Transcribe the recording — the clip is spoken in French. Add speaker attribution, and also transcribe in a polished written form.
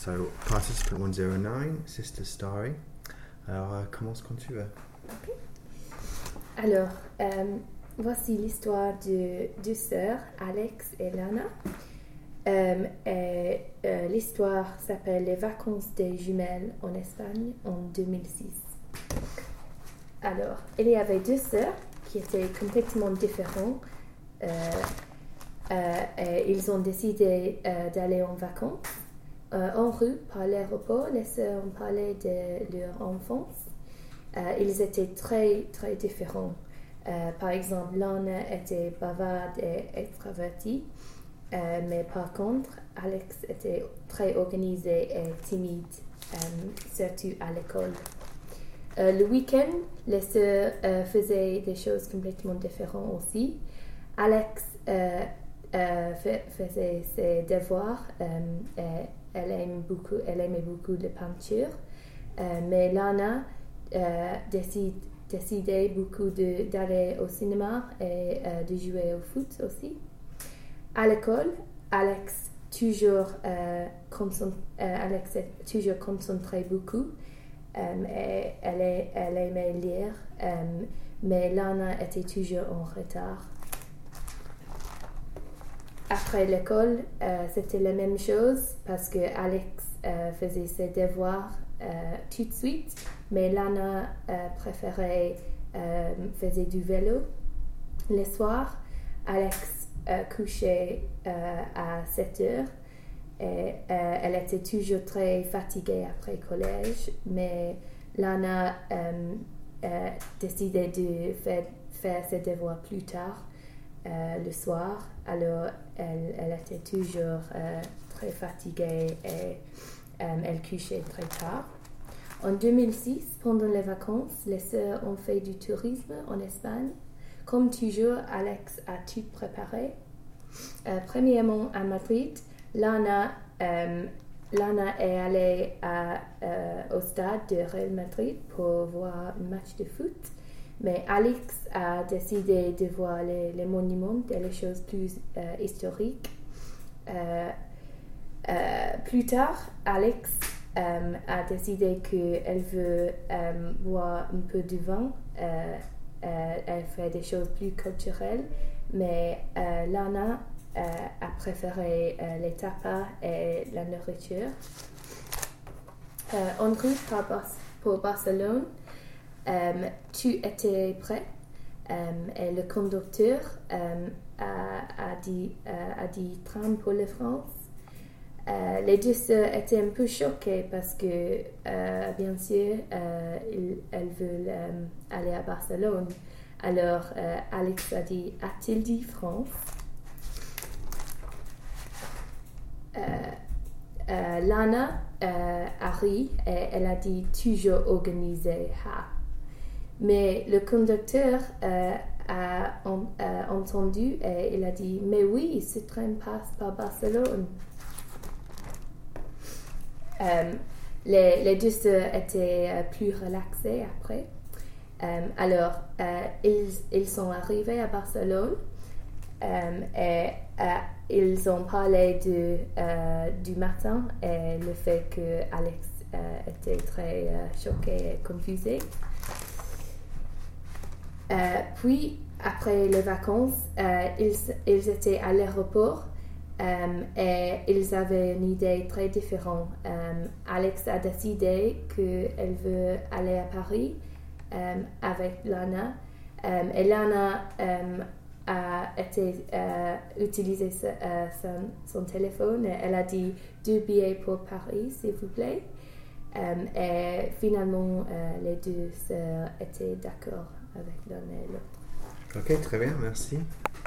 Speaker 1: So, participant 109, Sister Starry. Alors, commence quand tu veux.
Speaker 2: Okay. Alors, voici l'histoire de deux sœurs, Alex et Lana. L'histoire s'appelle Les vacances des jumelles en Espagne en 2006. Alors, il y avait deux sœurs qui étaient complètement différentes. Et ils ont décidé d'aller en vacances. En rue, par l'aéroport, les sœurs ont parlé de leur enfance. Ils étaient très, très différents. Par exemple, Lana était bavarde et extravertie. Mais par contre, Alex était très organisé et timide, surtout à l'école. Le week-end, les sœurs faisaient des choses complètement différentes aussi. Alex faisait ses devoirs. Elle aimait beaucoup la peinture. Mais Lana décidait beaucoup d'aller au cinéma et de jouer au foot aussi. À l'école, Alex concentrait beaucoup. Et elle aimait lire, mais Lana était toujours en retard. Après l'école, c'était la même chose parce que Alex faisait ses devoirs tout de suite, mais Lana préférait faisait du vélo. Le soir, Alex couchait à 7 heures. Et, elle était toujours très fatiguée après le collège, mais Lana décidait de faire ses devoirs plus tard le soir. Alors, elle était toujours très fatiguée et elle couchait très tard. En 2006, pendant les vacances, les sœurs ont fait du tourisme en Espagne. Comme toujours, Alex a tout préparé. Premièrement, à Madrid, Lana est allée au stade de Real Madrid pour voir un match de foot, mais Alex a décidé de voir les monuments et les choses plus historiques. Plus tard, Alex a décidé qu'elle veut boire un peu de vin. Elle fait des choses plus culturelles, mais Lana a préféré les tapas et la nourriture. En route pour Barcelone, tout était prêt et le conducteur a dit tram pour la France. Les deux sœurs étaient un peu choquées parce que, bien sûr, elles veulent aller à Barcelone. Alors, Alex a dit, a-t-il dit France? Lana a ri et elle a dit toujours organisé. Mais le conducteur a entendu et il a dit mais oui, ce train passe par Barcelone. Les deux sœurs étaient plus relaxées après. Alors ils sont arrivés à Barcelone et ils ont parlé du matin et le fait que Alex était très choqué et confusé. Puis, après les vacances, ils étaient à l'aéroport et ils avaient une idée très différente. Alex a décidé qu'elle veut aller à Paris avec Lana et Lana a utilisé son téléphone et elle a dit 2 billets pour Paris s'il vous plaît et finalement les deux sœurs étaient d'accord avec l'un et l'autre.
Speaker 1: Ok, très bien, merci.